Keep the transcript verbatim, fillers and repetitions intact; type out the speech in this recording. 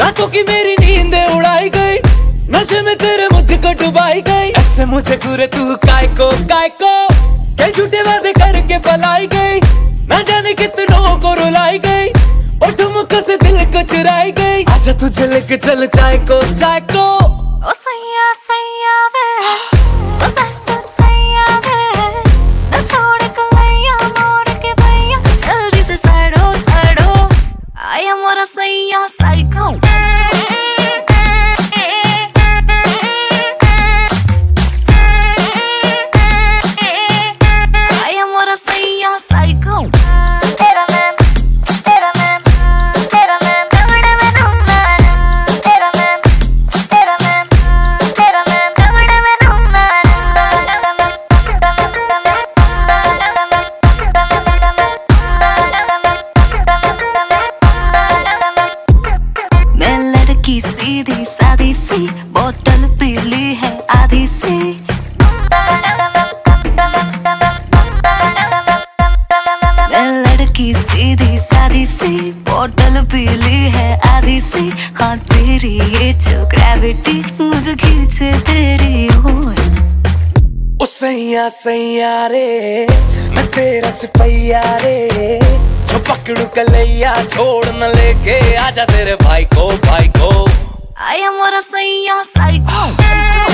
रातों की मेरी नींद उड़ाई गई, नशे में तेरे मुझको डुबाई गई। ऐसे मुझे घूरे तू काय को काय को, ये झूठे वादे करके पलाई गई। ना जाने कितनों को रुलाई गई, और ठुमकों से दिल को चुराई गई। आजा तुझे लेके चल चाय को चाय को। ओ सैया सैया वे, ओ ससुर सैया वे, न छोड़ कलैया मोर के भैया, जल्दी से सड़ो सड़ो, आया मोरा सैया साइको। आया मोरा सैया साइको। तेरा मैम तेरा मैम तेरा मैम कमरे में ढूंढना, तेरा मैम तेरा मैम तेरा मैम कमरे में ढूंढना। मैं लड़की सीधी सादी सी, बोतल पीली है आधी सी। मैं लड़की सीधी सादी सी, बोतल पीली है आधी सी। हाँ तेरी ये जो ग्रेविटी मुझे खींचे तेरी ओर। ओ सैया सैया रे, मैं तेरा सिपैया रे, जो पकड़ू कलैया छोड़ न लेके आजा तेरे भाई को भाई को। आया मोरा सैया साइको।